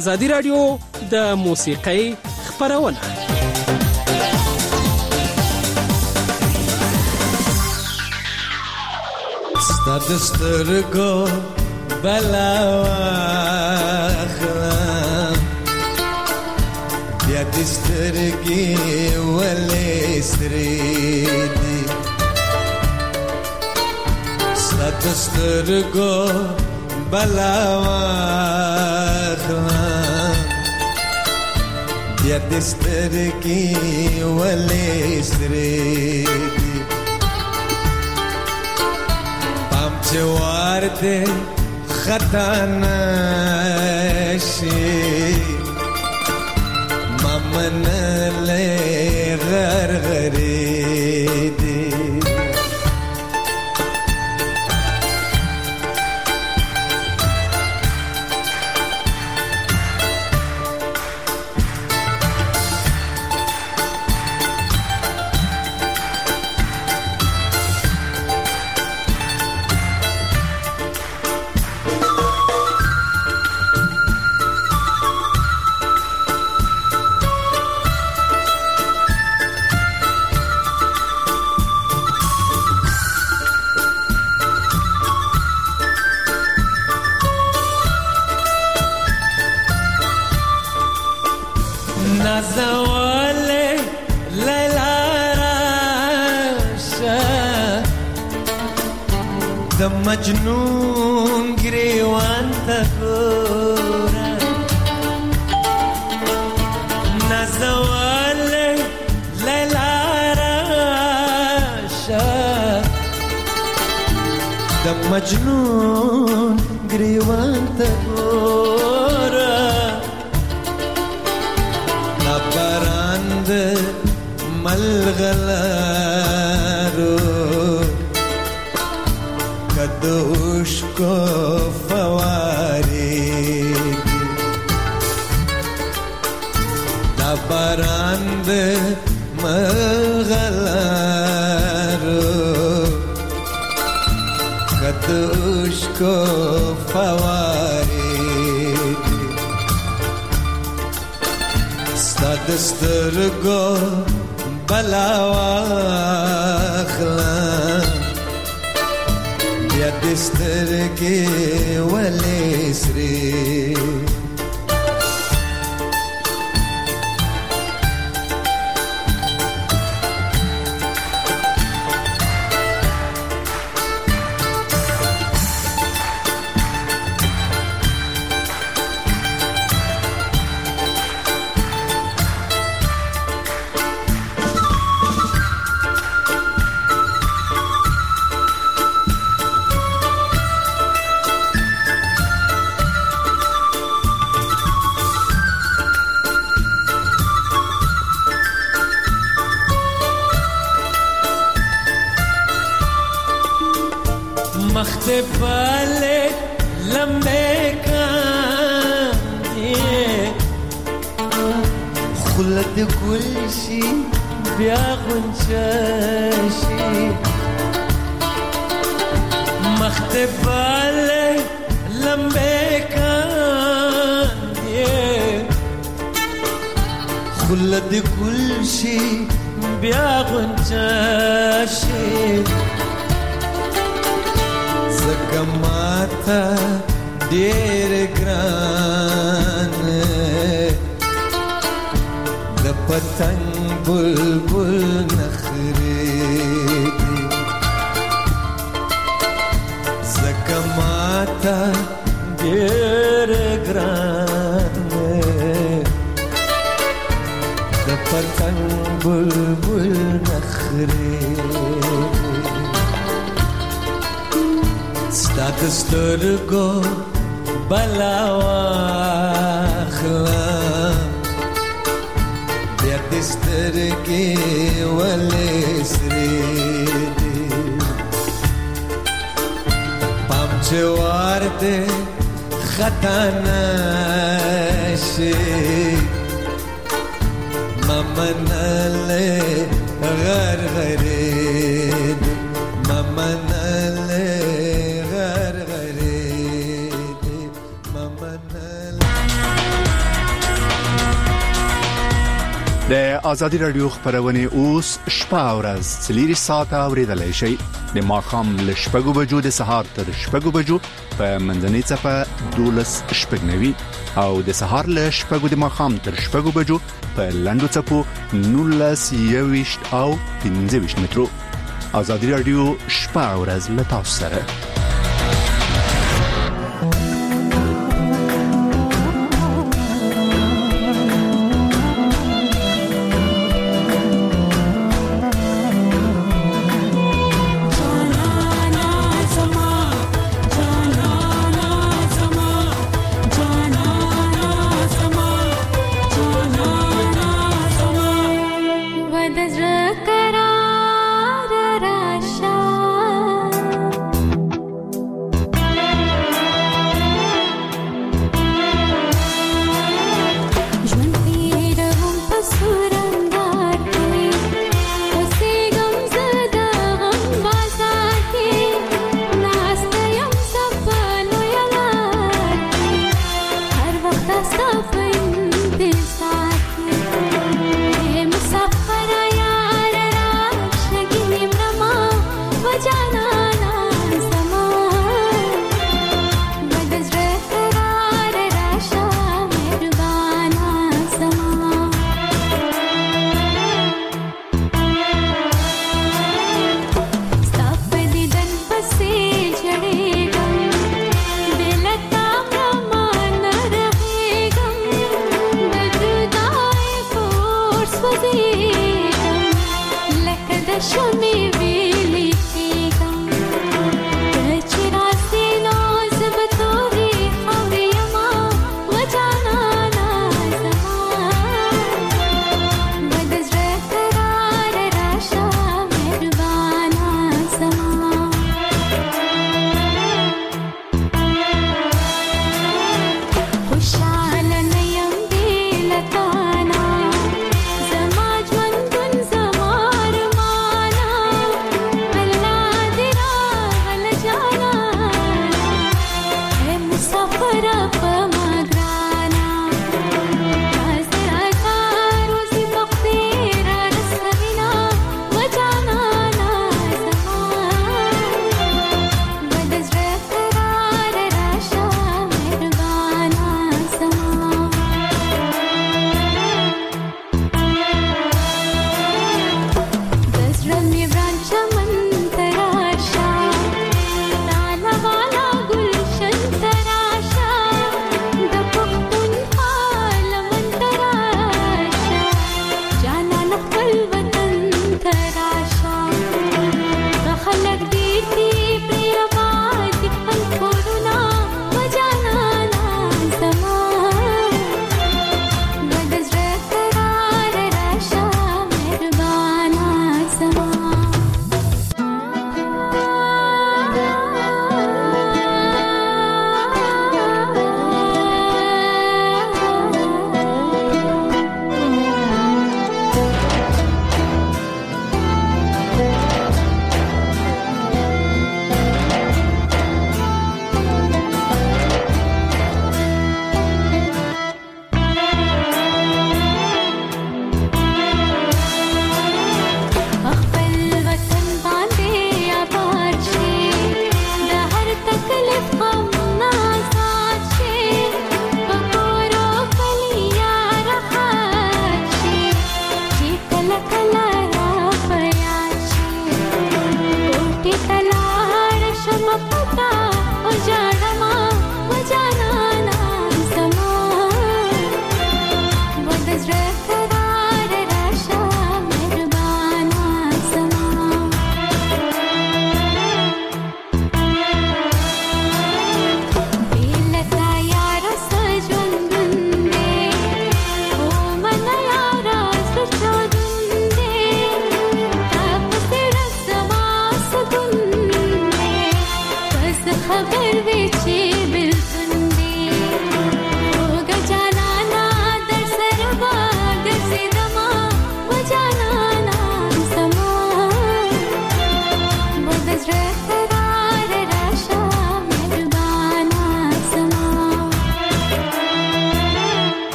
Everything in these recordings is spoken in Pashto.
ازادي رادیو د موسیقۍ خبرونه. ستاد سترګو بلاواخلم بیا دې سترګې ولې سرې دي ستاد سترګو بلاواخلم بیا دې سترګې ولې سرې دي جوار دے خطا نشی ممن لے غرغری دی مجنون گریوان تا گورا نزوال لیلا راشا دا مجنون گریوان تا گورا نبراند ملغلارو دوش کو فواری دا باران د مغلارو کدوش کو فواری ستاد سترګو بلاواخلم یا دسترګې ولې سرې بالے لمبے کاندے خلد گلشی بیا غنچشی مخت بالے لمبے کاندے خلد گلشی بیا غنچشی زکماتا دیر گران د پتنگ بلبل نخریدی زکماتا دیر گران د پتنگ بلبل نخریدی ستاد سترګو بلاواخلم بیا دې سترګې ولې سرې دي پام جوار دې خطا نشي ممن لے غرغری دي ممن لے غرغری دي ممن لے ازادي رادیو خبرونه اوس شپه او ورځ 3 ساعته اوریدلای شئ د ماخام له شپږو بجو د سهار تر شپږو بجو په منځنۍ صفه 12:09 او د سهار له شپږو د ماخام تر شپږو بجو په لندو صفو 19:20 او 15 مترو. ازادي رادیو شپه او ورځ له تاسو سره. زما ژوندون زما ارمانه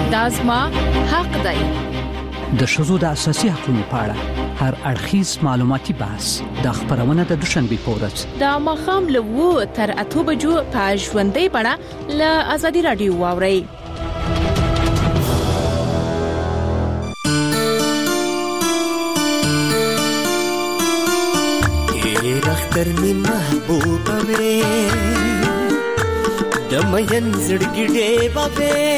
دا زما حق دی. د ښځو د اساسي حقوقو په اړه هر اړخیز معلوماتي بحث د خبرونه د دوشنبه په ورځ د ماښام له 7 تر 8 بجو په ژوندۍ بڼه له ازادي رادیو واورئ. اختر می محبوبه وې د مین زړګي ډېبه وې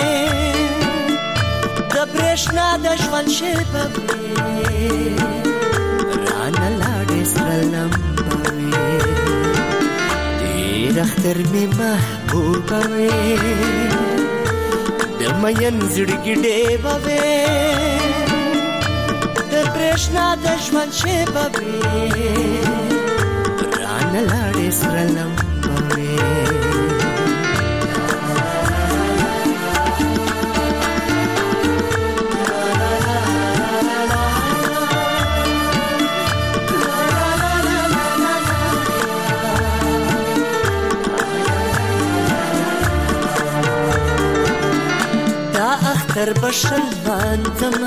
د برېښنا د ژوند شېبه وې رانه لاړې سره لمبه وې ډېر اختر می محبوبه وې د مین زړګي ډېبه وې د برېښنا د ژوند شېبه وې نلاړې سره لمبه وې دا اختر بشل باندم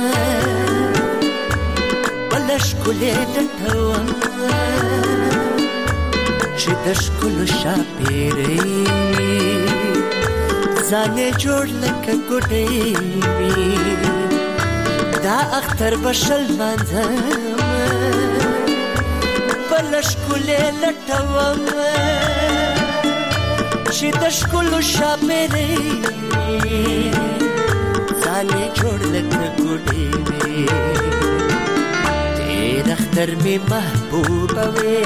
بلش کلې ډټوم چې د ښکلو شاپېرۍ ځانې جوړ لکه ګوډۍ وي دا اختر به شل لمانځم بله ښکلې لټوم چې د ښکلو شاپېرۍ ځانې جوړ لکه ګوډۍ وي تېر اختر مې محبوبه وې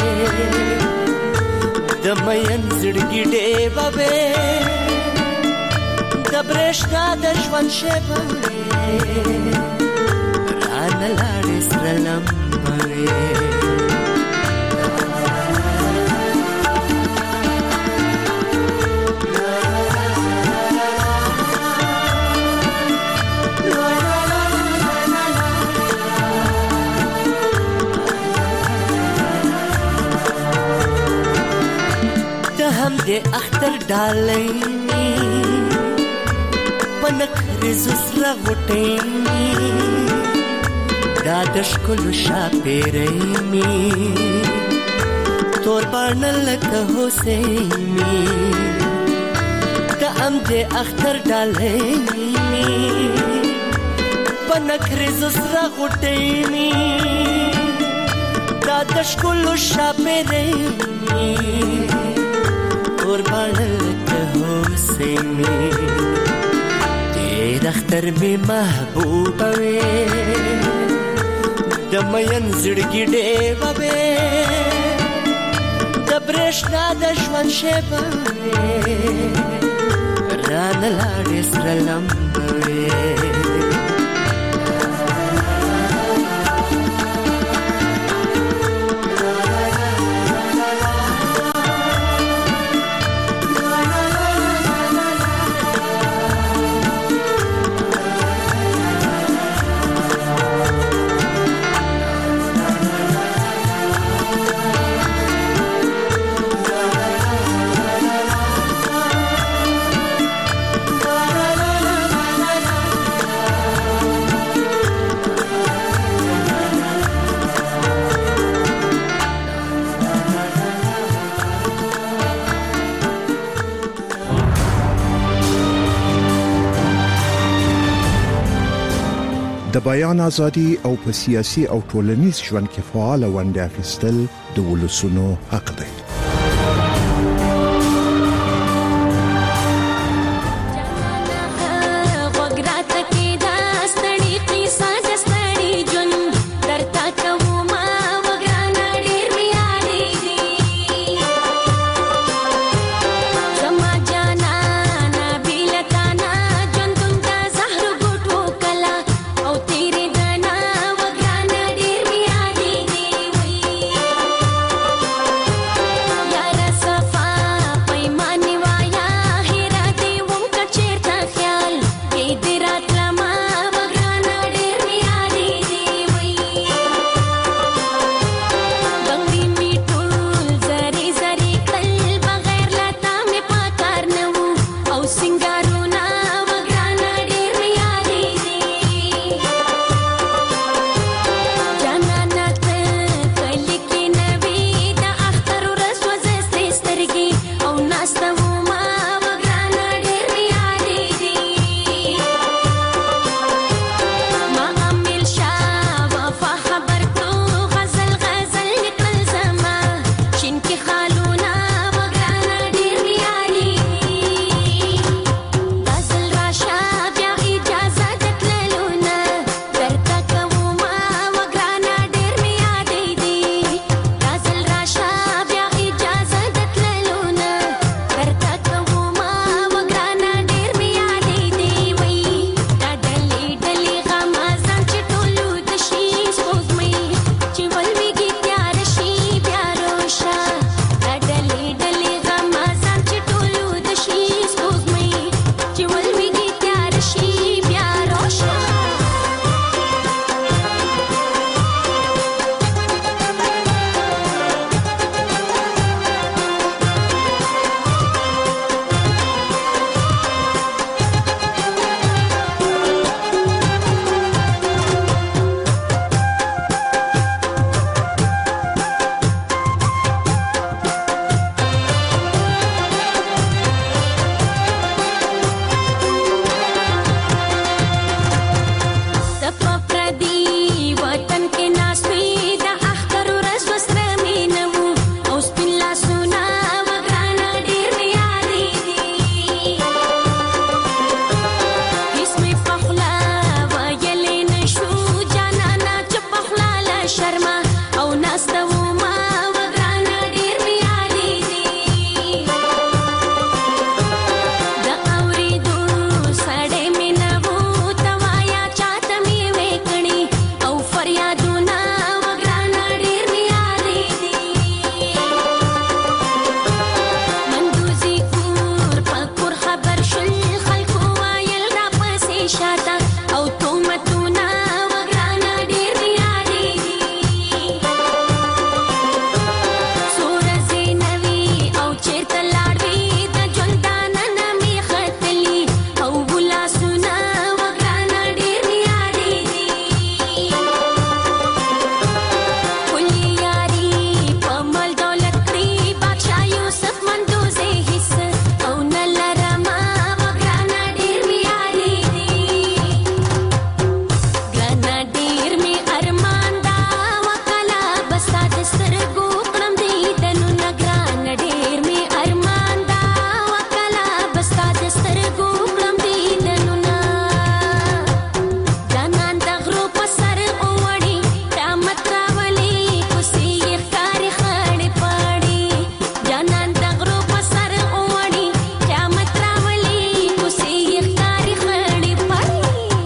د مین زړګي ډېبه وې د برېښنا د ژوند شېبه وې رانه لاړې سره لمبه وې هم د اختر ډالۍ پنک رزو سره غوټۍ دا د ښکلو شاپېرۍ مې تور باڼه لکه هوسۍ مې د هم د اختر ډالۍ پنک رزو سره غوټۍ مې دا د ښکلو شاپېرۍ مې قربان لکه هوسۍ مې تېر اختر مې محبوبه وې د مین زړګي ډېبه وې د برېښنا د ژوند شېبه وې رانه لاړې سره لمبه وې د بیان ازادي او په سیاسي او ټولنیز ژوند کې فعال ونډه اخیستل د ولسونو حق دی. شاته او تومتونه وګرانه ډېر یادېږي څو ورځې نه وي او چېرته لاړ وي د ژوند دننه مې ختلي او لاسونه وګرانه ډېر یادېږي ښکلې یاري په مال دولت کړي بادشاه یوسف مندوزې هېڅ او نه لرمه وګرانه ډېر مې یادېږي ګرانه ډېر مې ارمان دا وکله به ستا د سترګو کړم دیدنونه ګرانه ډېر مې ارمان دا وکله به ستا د سترګو کړم دیدنونه جانان د غرو په سر اوړي قیامت راولي کوڅې یې ښکاري خړې پاړې جانان د غرو په سر اوړي قیامت راولي کوڅې یې ښکاري خړې پاړې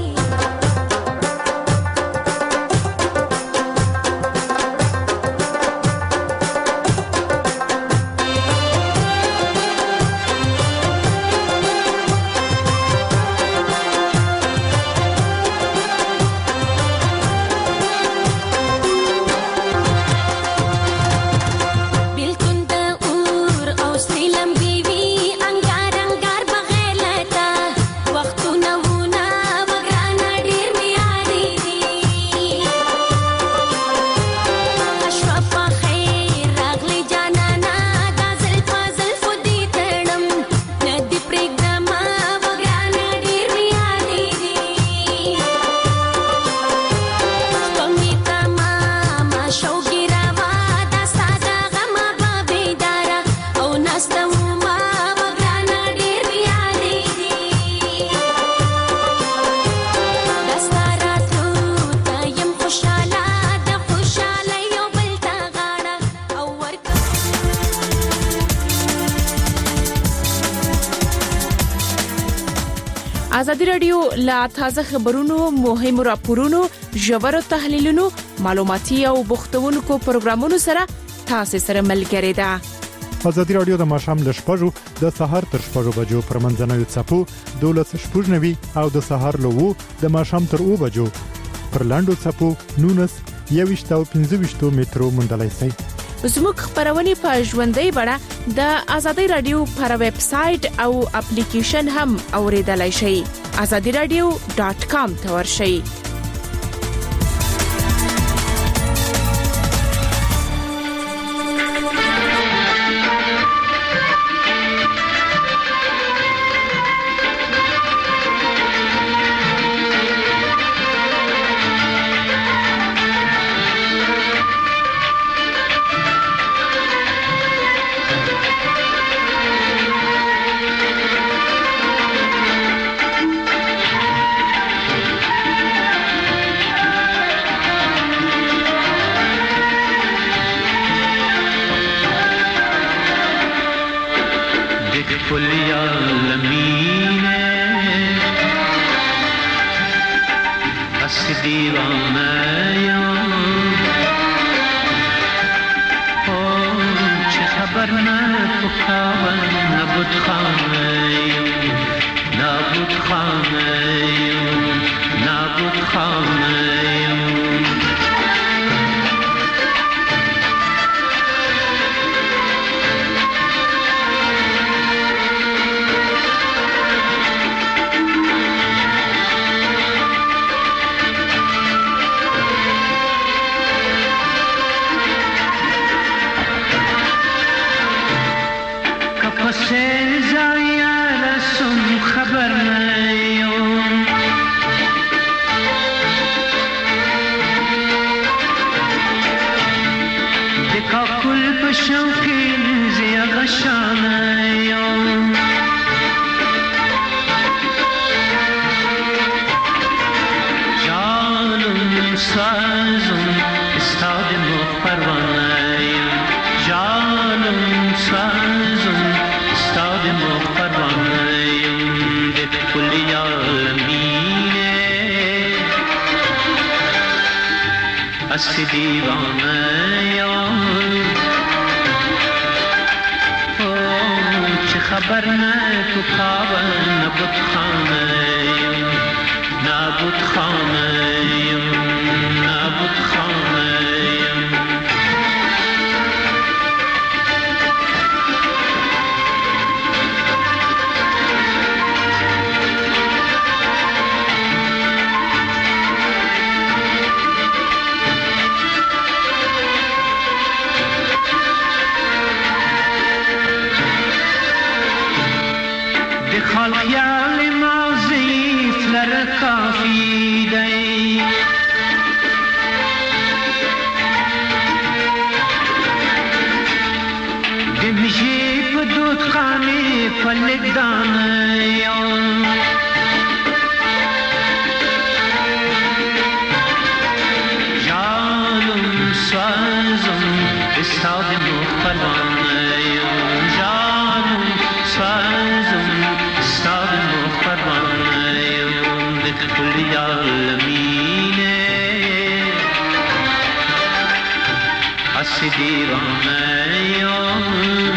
بیلتون د اور او سرې لمبې وي انګار انګار بغیر له تا وختونه وونه وګرانه ډېر مې یادېږي شپه په خیر راغلې جانانه دا زلفه زلفو دې تړم نه دې پرېږدمه وګرانه ډېر مې یادېږي شپه مې تمامه شوګیراوه دا ستا د غمه به بیداره او ناسته ومه وګرانه ډېر مې یادېږي دا ستا راتلو ته یم خوشحاله د خوشحالۍ یو بل ته غاړه او ورکوم ازادي راډیو لا تازه خبرونو مهمو راپورونو ژورو تحلیلونو معلوماتي او بوختونکو پروګرامونو سره تاسو سره ملګری ده ازادي راډیو د ماښام له 6 د سهار تر 6 بجو پر منځنوي څپو 12:90 او د سهار له 2 د ماښام تر 2 بجو پر لاندو څپو 19 او 15 مترو مندلای سي زموږ خبرونه په ژوندۍ بڼه د ازادي راډیو پر ویب سټ او اپلیکیشن هم اوریدلای شئ azadiradio.com ته ورشئ हंस दीवाना यार ओ च खबर न तू खावन बुत खाना دیوانه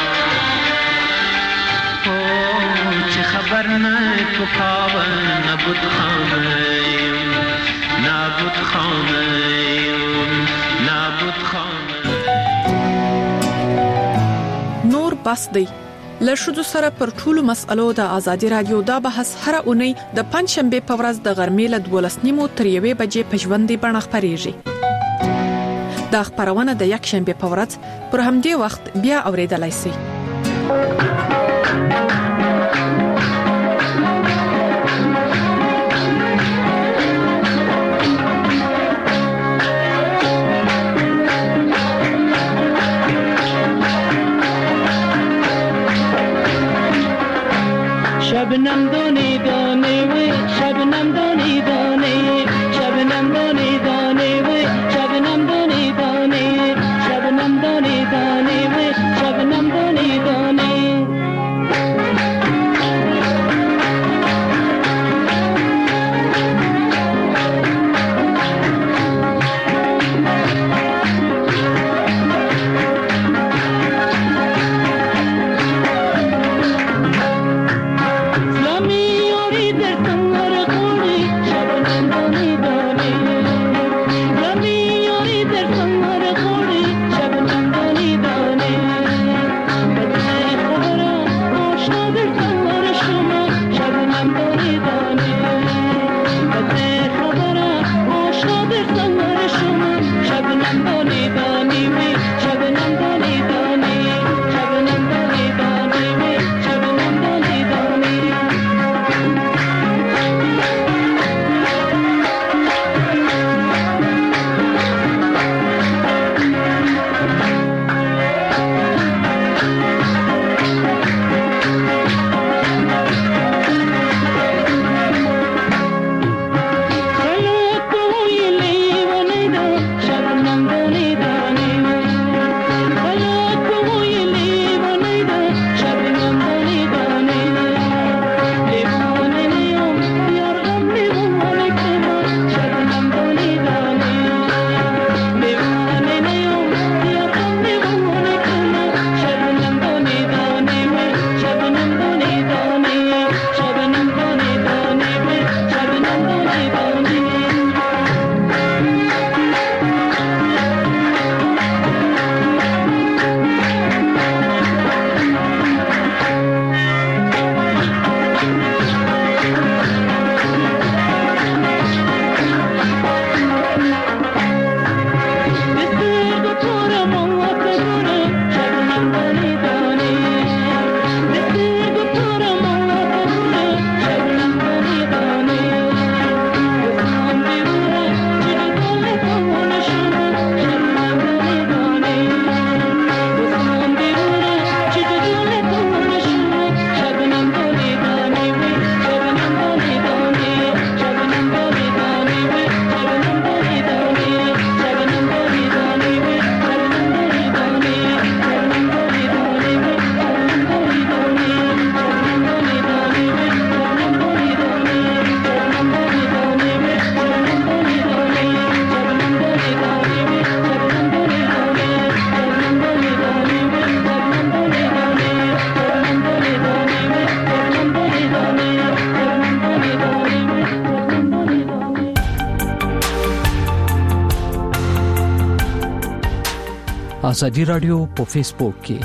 چه خبر نه تو کاوه نبود خانه نبود خانه نبود خانه. نور بس دی لښودو سره پر ټولو مسألو د ازادي رادیو دا بحث هر اونۍ د پنځشنبه په ورځ د غرمې له 12:30 تر 1 بجې په ژوندۍ بڼه خپرېږي. دا خبرونه د یک شنبه په ورځ پر همدې وخت بیا اوریدلای شئ. شبنم دانی دانی و شبنم دانی دانی شبنم دانی دانی و شبنم دانی دانی شبنم دانی دانی و شبنم دانی دانی. ازادي رادیو په فیسبوک کې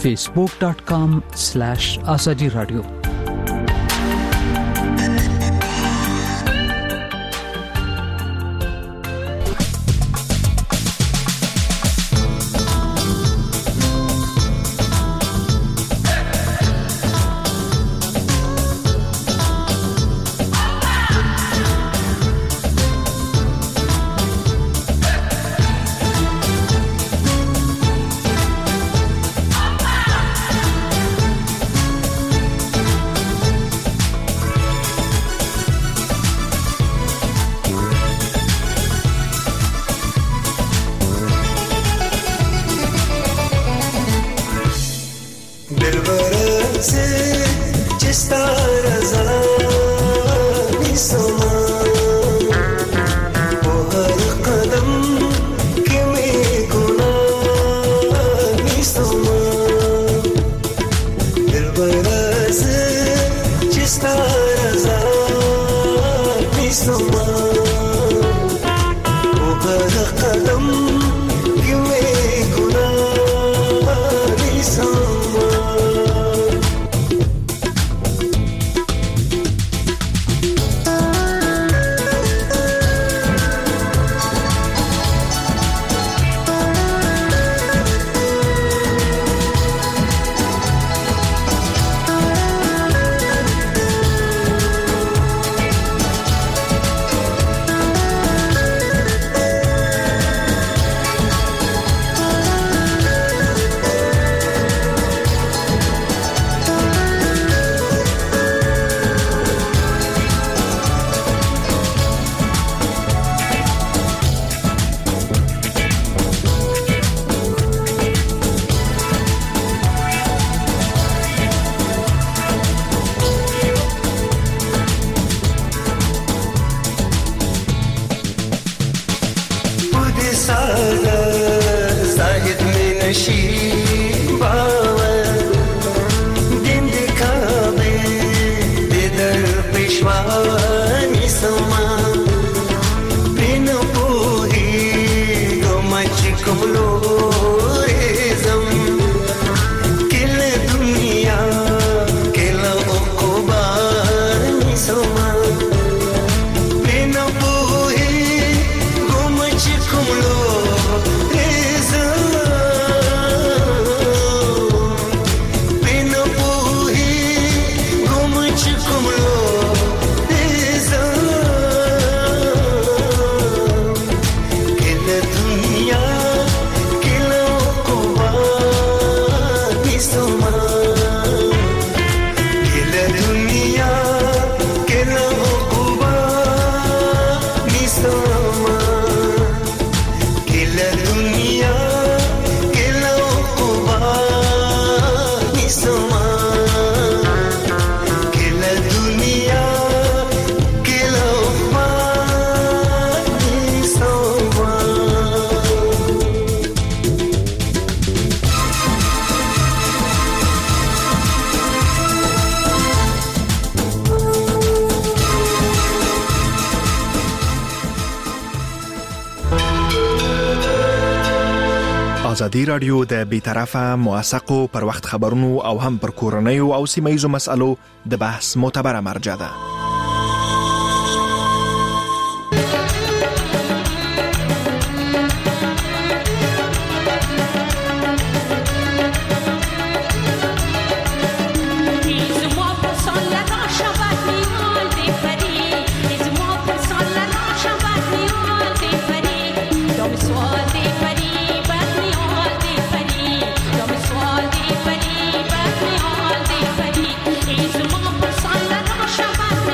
facebook.com/azadi radio. Qadam kimi guna نشی باور دین دکابه در پیشوانی سما بین پوهی گمچ کملو ریزم کل دنیا کل اقبانی سما بین پوهی گمچ کملو ازادي رادیو د بیطرفه موثقو پر وخت خبرونو او هم پر کورنیو او سیمه‌ییزو مسالو د بحث معتبره مرجع ده. Is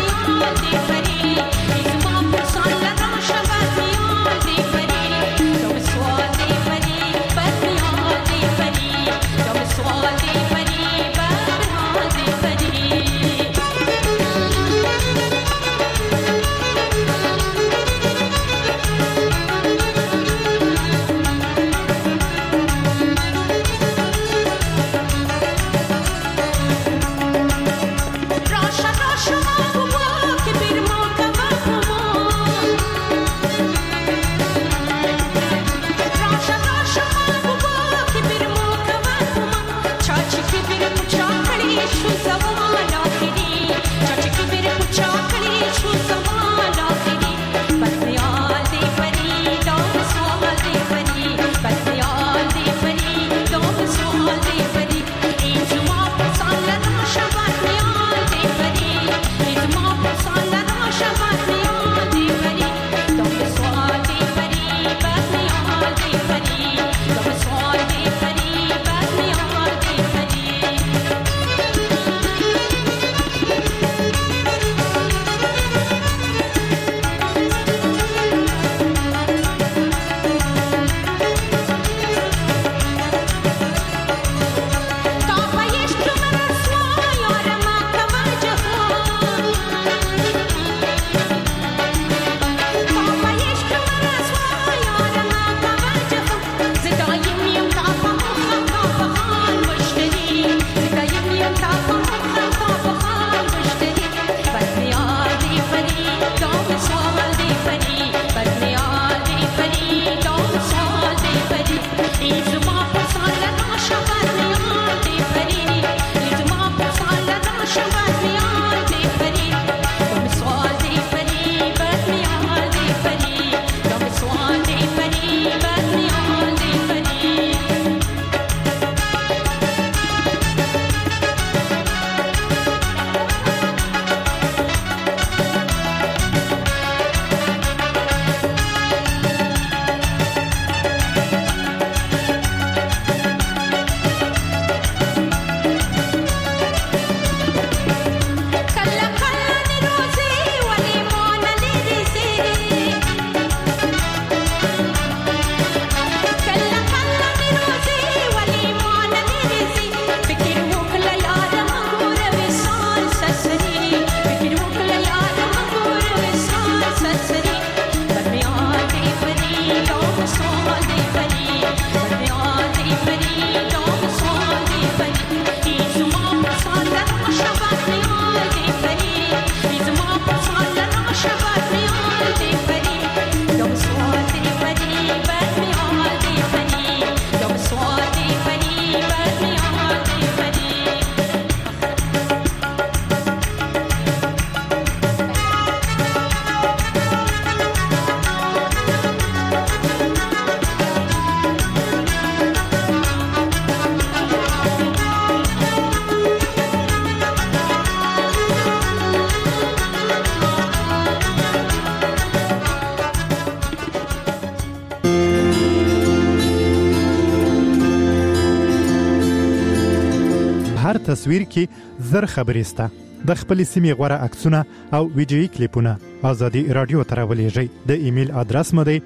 هر تصویر کې زر خبرې سته. د خپل سیمې غوړه عکسونه او ویډیويي کلیپونه ازادي رادیو ته راولېږئ. د ایمیل ادرس مو دی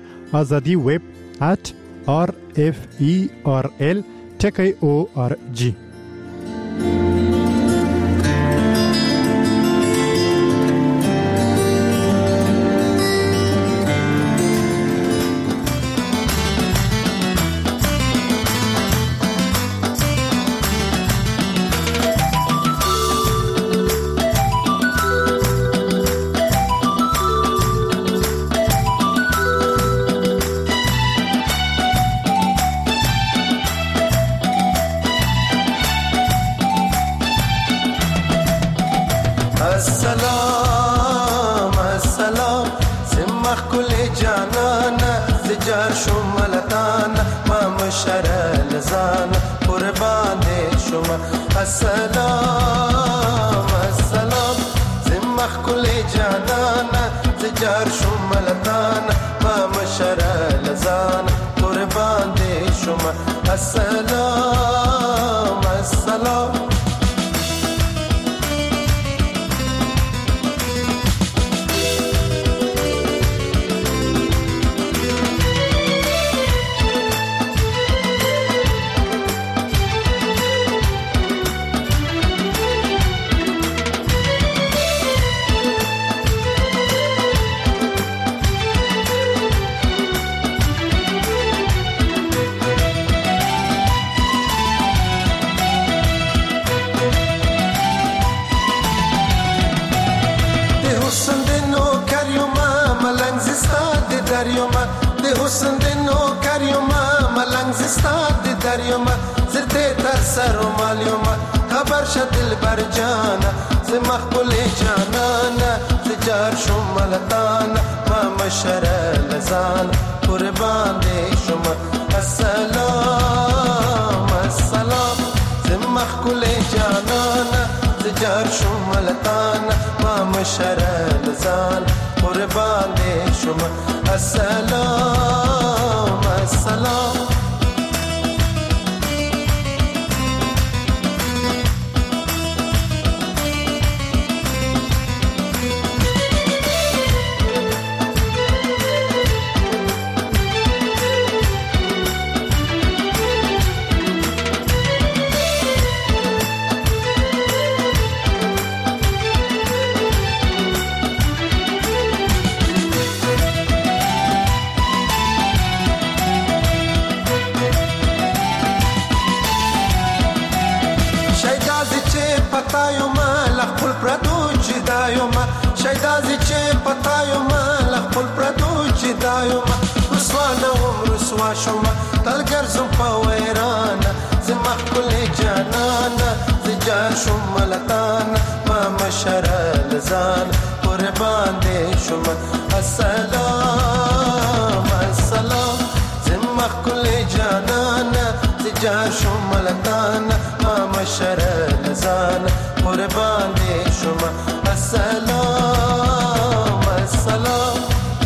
azadi@rferl.org. السلام السلام زمخ كل جانانا زجار شمالتانا ما مشر لزانا قربان شما. السلام السلام زمخ كل جانانا زجار شمالتانا ما مشر لزانا قربان شما. السلام السلام حسن دنو کریوما ملنگ زستاد دریوما زرده تر سر و مالیوما خبر شد دل بر جانا زمخبول جانانا زجار شمالتانا ما مشر لزانا قربان دی شما. السلام السلام زمخبول جانانا زجار شمالتانا ما مشر لزانا قربان دی شما. السلام السلام شایدازی چه پتایو ما لخپل پردو جدایو ما رسوانا وم رسوا شما تلگر زم پاویرانا زمخ کل جانانا زجار شما لطانا ما مشر لزانا قربان دی شما. السلام السلام زمخ کل جانانا زجار شما لطانا ما مشر لزانا قربان دی شما. السلام السلام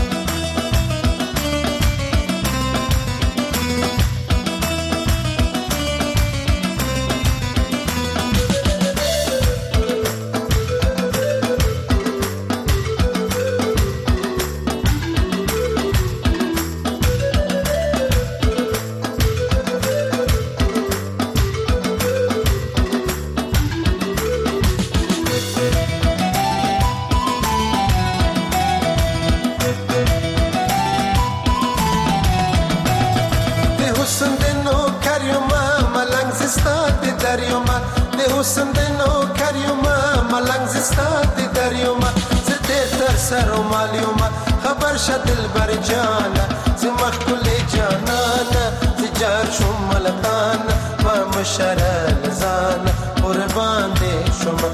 حسن دنو کریوما ملنگ زستاد دریوما زده تر سر و مالیوما خبر شد دل بر جانا زمخ کل جانانا زجار شمالتانا ما مشر لزانا قربان دی شما.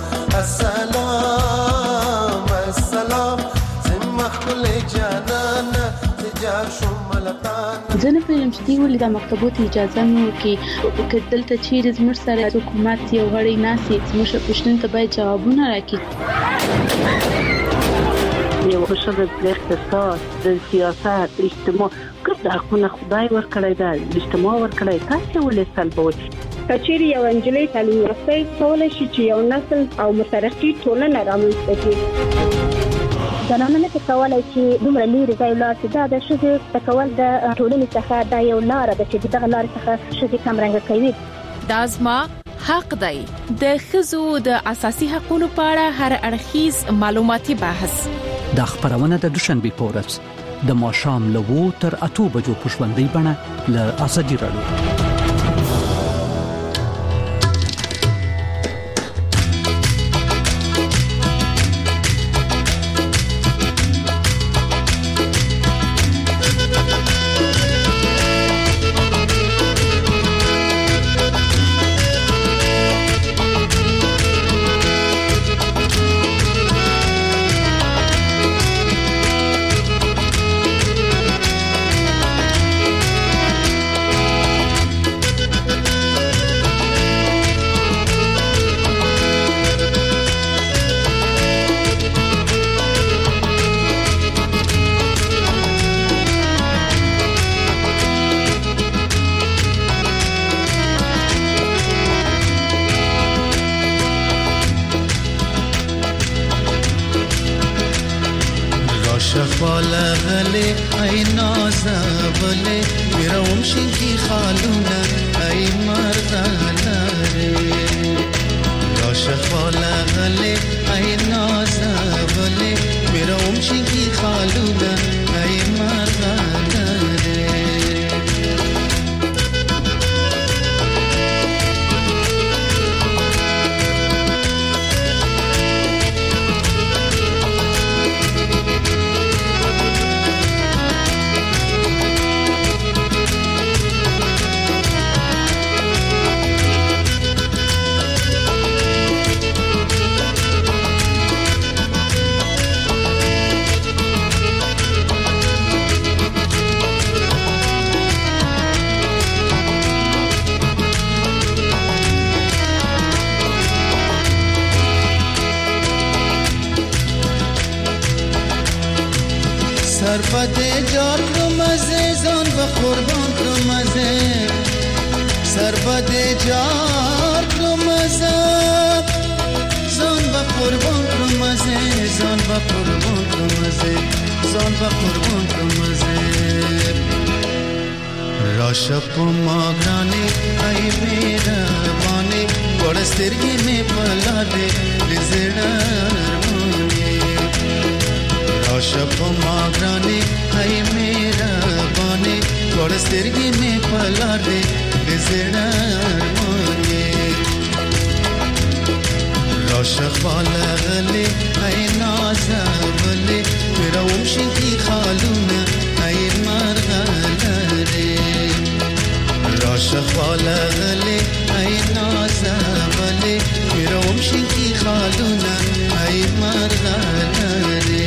السلام السلام زمخ کل جانانا زجار شمالتانا. زه نه پوهیږم چې دوی ولې دا مکتبو ته اجازه نه ورکوي که دلته چیرې زموږ سره حکومت یو غړی ناستي زموږ پوښتنو ته باید ځوابونه راکړي. یو ښځه د اقتصاد د سیاست اجتماع ګډ حقونه خدای ورکړی دی اجتماع ورکړی تاسې ولې سلبوئ. کچېرې یو انجلۍ تعلیم یافته کولای شي چې یو نسل او مترقي ټولنه رامنځته کړي. زنانه نه کولای چې دومره لري ځای لا چې دا د ښځې تکول د ټولنې څخه دا یو لار ده چې دغه لار څخه ښځې کمرنګ کوي. دا زما حق دی. د ښځو د اساسي حقوقو په اړه هر اړخیز معلوماتي بحث د خبرونه د دوشنبه په ورځ د ماښام له 2 تر 8 بجو په ژوندۍ بڼه له ازادي راډیو. شفالغلي اي نازبلي يروم شنكي خالونا اي مردالاري يا شفالغلي اي نازبلي يروم شنكي خالونا اي مردالاري سرپده جار کرمزه زان و قربان کرمزه سرپده جار کرمزه زان و قربان کرمزه زان و قربان کرمزه زان و قربان کرمزه راشپ ماگرانی ای میرا بانی ورسترگی می پلاده لزرمانی راشپ ماگرانی ای میرا بانی ورسترگی می پلاده لزرمانی راشق بالغلی ای نازولی میروم شنکی خالونه ای مرغلری راشق بالغلی ای نازولی میروم شنکی خالونه ای مرغلری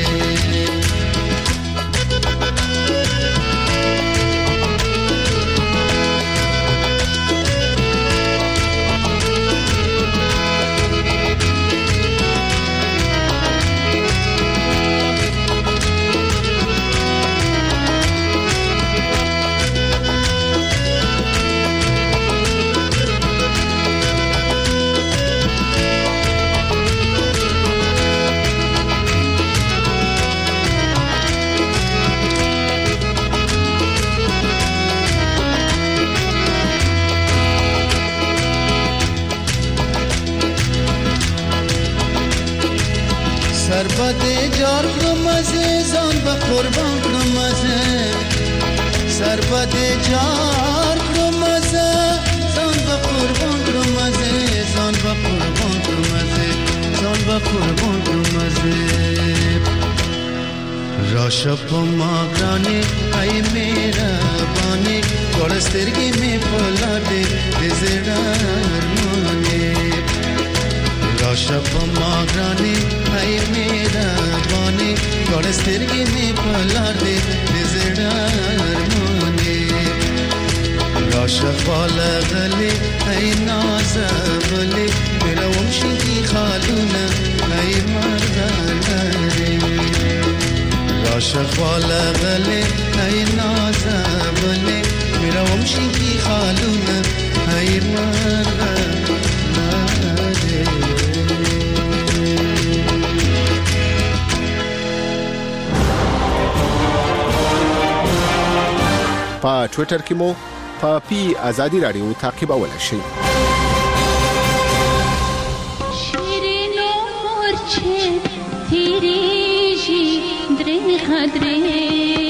سرپده جار کرمزه زان و قربان کرمزه سرپده جار کرمزه زان و قربان کرمزه زان و قربان کرمزه زان و قربان کرمزه راشپ ماگرانی ای میرا بانی ورسترگی می پلاده لزرمانی راشپ ماگرانی ای میرا بانی ورسترگی می پلاده لزرمانی راشپ بالغلی ای نازولی میروم شنکی خالونه ای مرغلری راشق بالغلی ای نازولی میروم شنکی خالونه هاي مرغه په ټوئیټر کې مو په پی آزادی رادیو تعقیبولای شئ. شیرینو مورچه تیریږي درې خدرې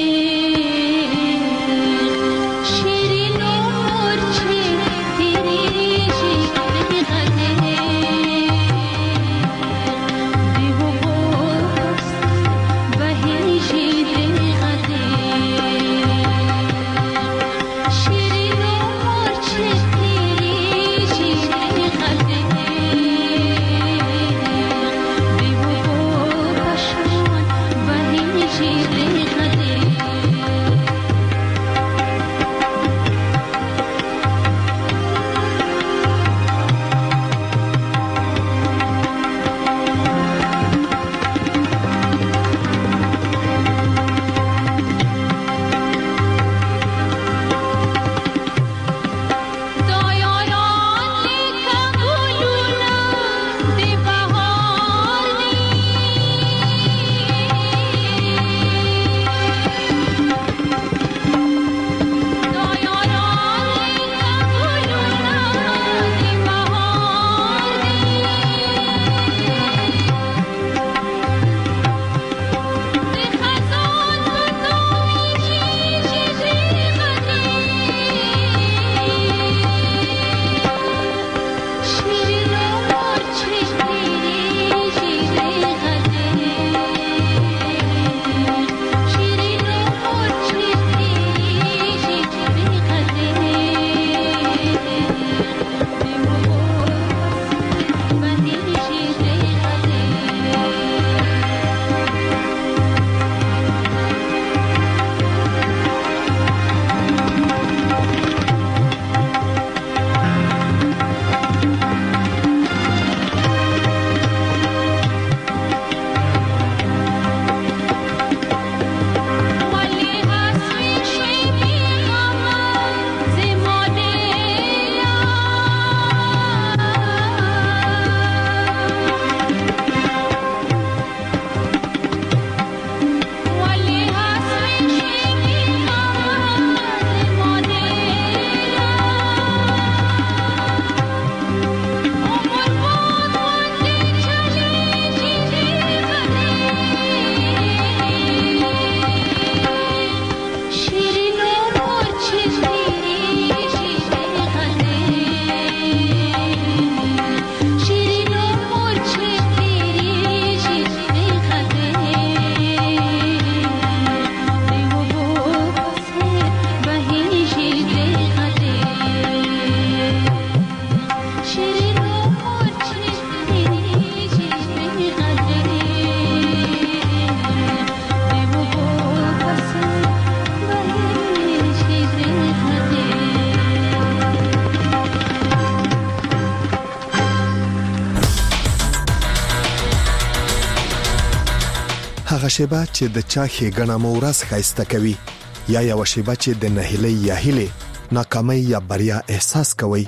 هغه شیبه چې د چا ښېګڼه مو ورځ ښایسته کوي یا یو شیبه چې د نهیلۍ یا هیلې ناکامۍ یا بریا احساس کوي.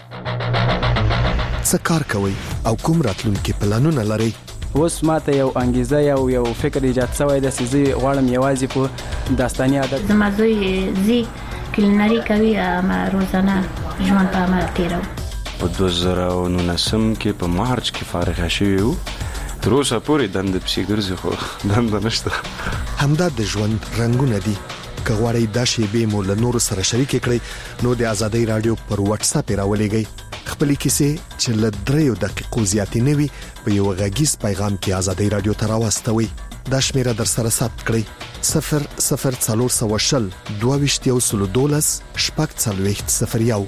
څه کار کوي او کوم راتلونکي پلانونه لري؟ اوس ماته یو انګیزه یو فکر ایجاد شوی د سيزي غواړم یوازې په داستاني ادب زما زوی زی کلینری کوي ما روزانه ژوند په عمل تیرو. په 2019 کې په مارچ کې فارغ شوی وو. تر اوسه پورې دند پسې ګرځي خو دند نشته. همدا د ژوند رنگونه دي. که غواړئ دا شیبې مو له نورو سره شریک کړئ نو د آزادۍ رادیو پر واتس اپ راولېږئ. خپل کیسې چې له 3 دقیقو زیاتې نه وي په یو غږیز پیغام کې آزادۍ رادیو ته راوستوئ. دا شمیره در سره ثبت کړئ 00420 2212 شپږ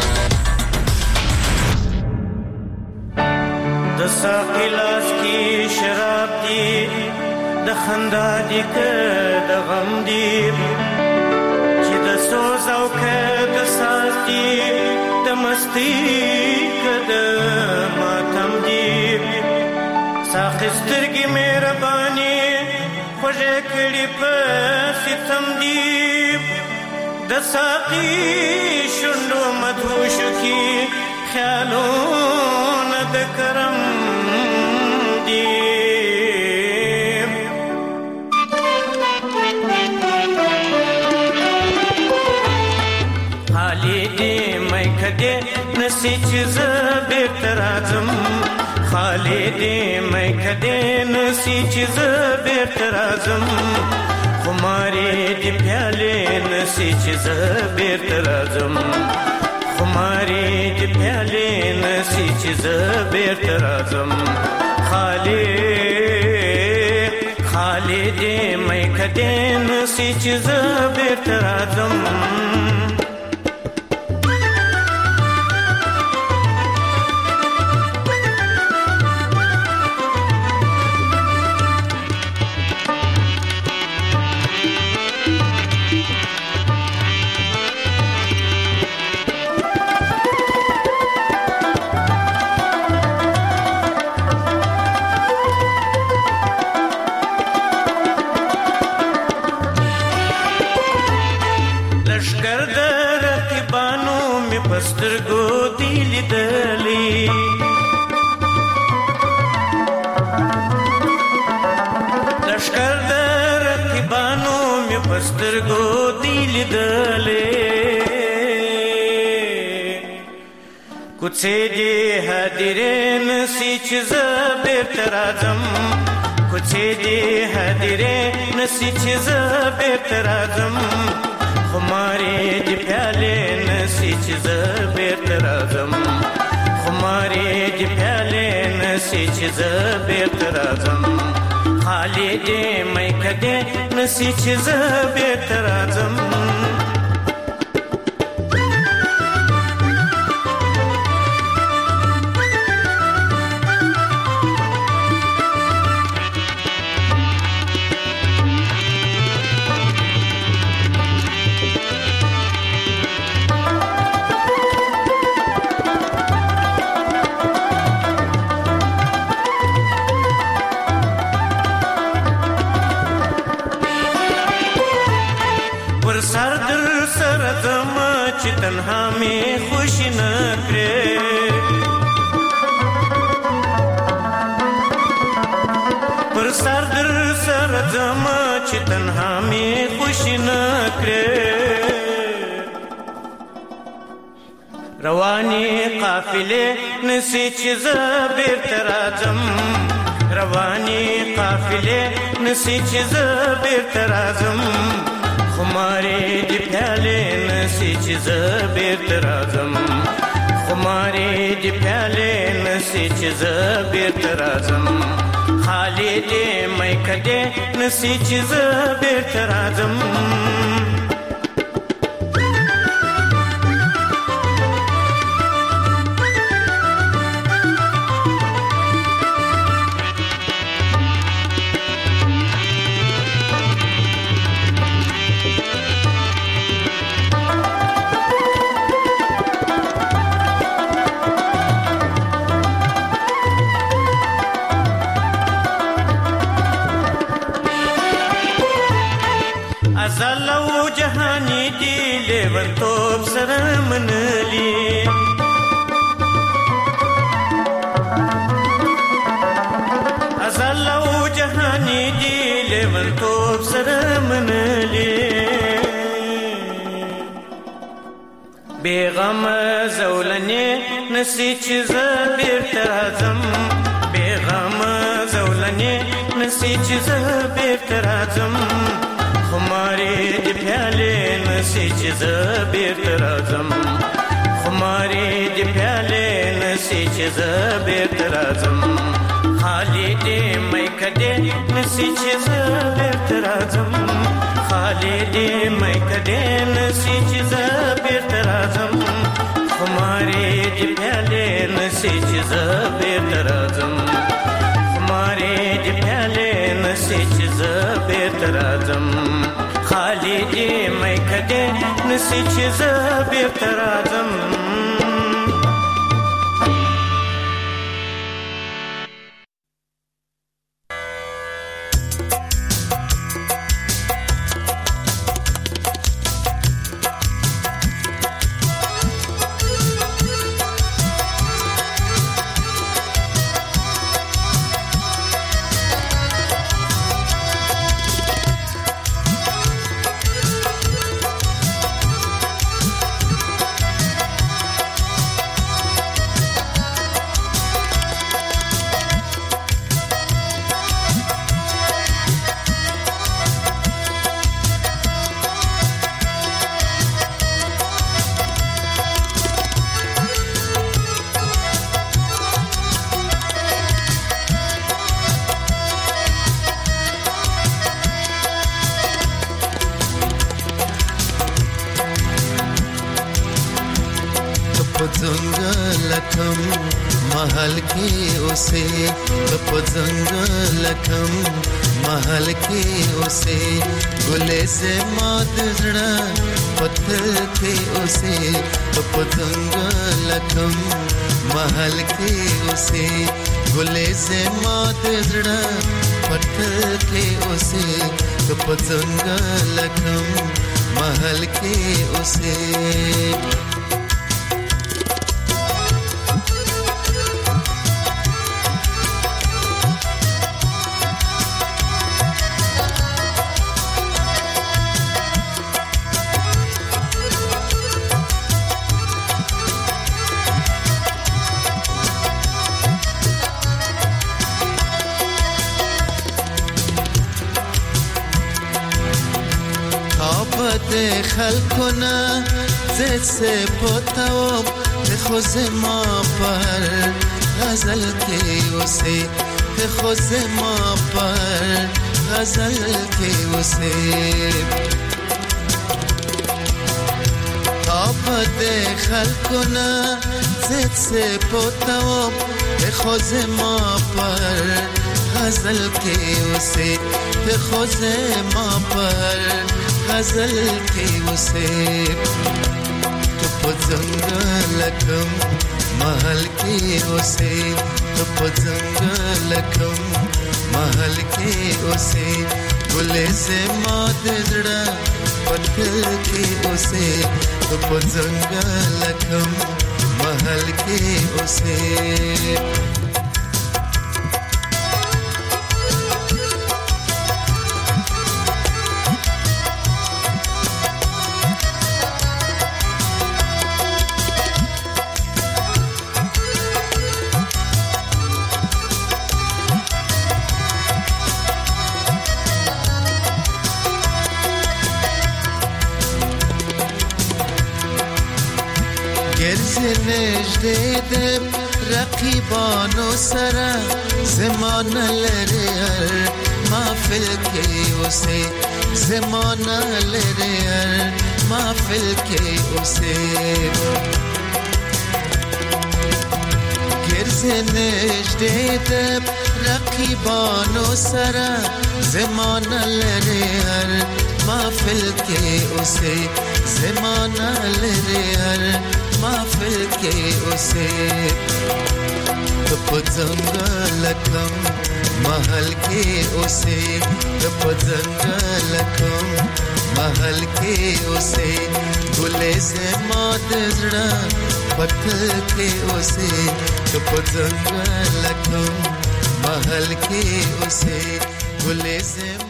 د ساقلاس کی شراب دی د خندا دی که د غم دی چې د سوز او که د ساز دی د مستی که د ماتم دی ساخسترګي مهرباني خوږه کړي په ستم دی د ساقي شونډو مدهوشو کې خیالونه د کرم دي خالی دې مې کده نسی چې زه بیرته راځم خالی دې مې کده نسی چې زه بیرته راځم خمارې دې پیالې نسی چې زه بیرته راځم خمارې دې پیالې نسی چې زه بیرته راځم خالی دې مې کده نسی چې زه بیرته راځم سترګو دی لیدلې لشکر د رقیبانو مې په سترګو دی لیدلې کوڅې دې هدیرې نسی چې زه بیرته راځم کوڅې دې هدیرې نسی چې زه بیرته راځم خمارې دې پیالې نسی چې زه بیرته راځم خمارې دې پیالې نسی چې زه بیرته راځم خالی دې مې کده نسی چې زه بیرته راځم تنها می خوشی نکره پر سر در سر زما چی تنها می خوشی نکره روانی قافله نسی چی زبیر ترازم روانی قافله نسی چی زبیر ترازم خمارې دې پیالې نسی چې زه بیرته راځم خمارې دې پیالې نسی چې زه بیرته راځم خالی دې مې کده نسی چې زه بیرته راځم ازلو جهانی دی لیونتوب سره منلی ازلو جهانی دی لیونتوب سره منلی بیغم زولنی نسی چې زه بیرته راځم بیغم زولنی نسی چې زه بیرته راځم خمارې دې پیالې نسی چې زه بیرته راځم خمارې دې پیالې نسی چې زه بیرته راځم خالی دې مې کده نسی چې زه بیرته راځم خالی دې مې کده نسی چې زه بیرته راځم خمارې دې پیالې نسی چې زه بیرته راځم خمارې دې پیالې نسی چې زه بیرته راځم خالی دې مې کده نسی چې زه بیرته راځم ځنګل کم محل کې اوسه په ځنګل کم محل کې اوسه ګلې سے مات زړه پتل کې اوسه په ځنګل کم محل کې اوسه ګلې سے مات زړه پتل کې اوسه په ځنګل کم محل کې اوسه خلقنا زد سے پوتاوب خوز ما پر غزل کے اسے خوز ما پر غزل کے اسے آباد خلقنا زد سے پوتاوب خوز ما پر غزل کے اسے خوز ما پر غزل کې وسه تو په ځنګل کم محل کې وسه تو په ځنګل کم محل کې وسه ګلې سے مات زړه پتل کې وسه تو په ځنګل کم محل کې وسه نجدیدم رقیبانو سره زمانه لري هر محفل کې اوسه زمانه لري هر محفل کې اوسه ګرځ نجدیدم رقیبانو سره زمانه لري هر محفل کې اوسه زمانه لري هر محفل کې اوسه په ځنګل کم محل کې اوسه په ځنګل کم محل کې اوسه ګلې سے مات زړه پتل کې اوسه په ځنګل کم محل کې اوسه ګلې سے